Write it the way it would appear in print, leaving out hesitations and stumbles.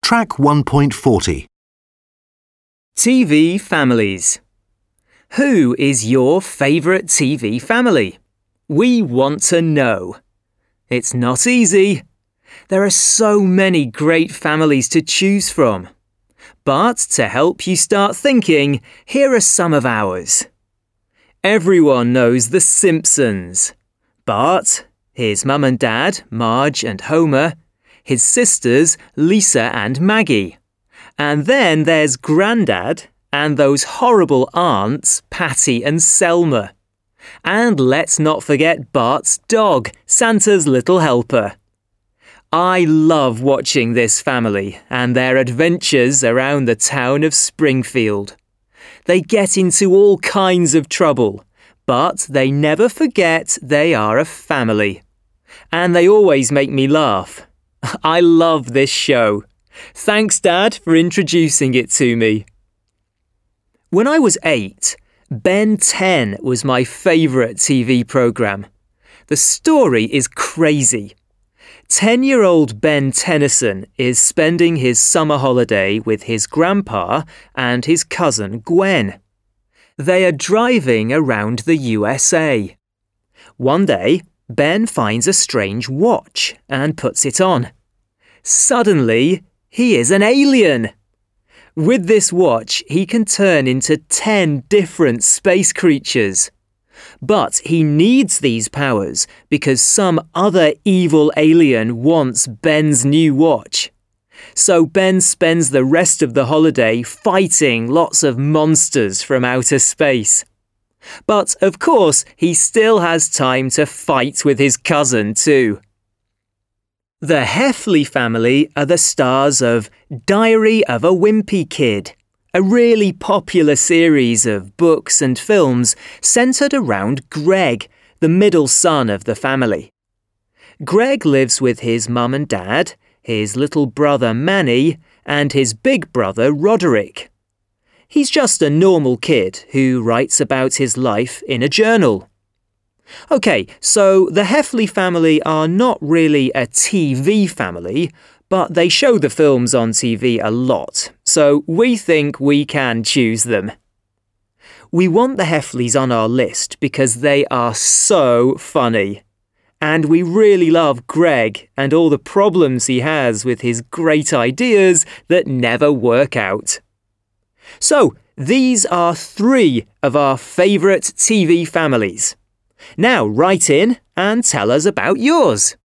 Track 1.40. TV families. Who is your favourite TV family? We want to know. It's not easy. There are so many great families to choose from. But to help you start thinking, here are some of ours. Everyone knows The Simpsons. Bart, his mum and dad, Marge and Homer, his sisters, Lisa and Maggie. And then there's Grandad and those horrible aunts, Patty and Selma. And let's not forget Bart's dog, Santa's little helper. I love watching this family and their adventures around the town of Springfield. They get into all kinds of trouble, but they never forget they are a family. And they always make me laugh. I love this show. Thanks, Dad, for introducing it to me. When I was 8, Ben 10 was my favourite TV programme. The story is crazy. 10-year-old Ben Tennyson is spending his summer holiday with his grandpa and his cousin Gwen. They are driving around the USA. One day, Ben finds a strange watch and puts it on. Suddenly, he is an alien. With this watch, he can turn into 10 different space creatures. But he needs these powers because some other evil alien wants Ben's new watch. So Ben spends the rest of the holiday fighting lots of monsters from outer space. But, of course, he still has time to fight with his cousin too. The Heffley family are the stars of Diary of a Wimpy Kid, a really popular series of books and films centred around Greg, the middle son of the family. Greg lives with his mum and dad, his little brother Manny, and his big brother Roderick. He's just a normal kid who writes about his life in a journal. OK, so the Heffley family are not really a TV family, but they show the films on TV a lot, so we think we can choose them. We want the Heffleys on our list because they are so funny. And we really love Greg and all the problems he has with his great ideas that never work out. So, these are 3 of our favourite TV families. Now write in and tell us about yours.